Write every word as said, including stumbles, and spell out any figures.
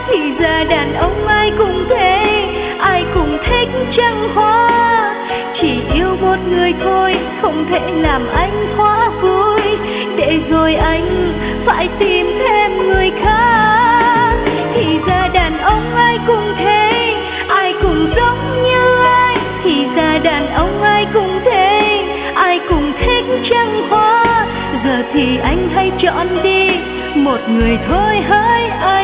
Thì ra đàn ông ai cũng thế, ai cũng thích trăng hoa. Chỉ yêu một người thôi, không thể làm anh quá vui, để rồi anh phải tìm thêm người khác. Thì ra đàn ông ai cũng thế, ai cũng giống như anh. Thì ra đàn ông ai cũng thế, ai cũng thích trăng hoa. Giờ thì anh hãy chọn đi một người thôi hỡi anh.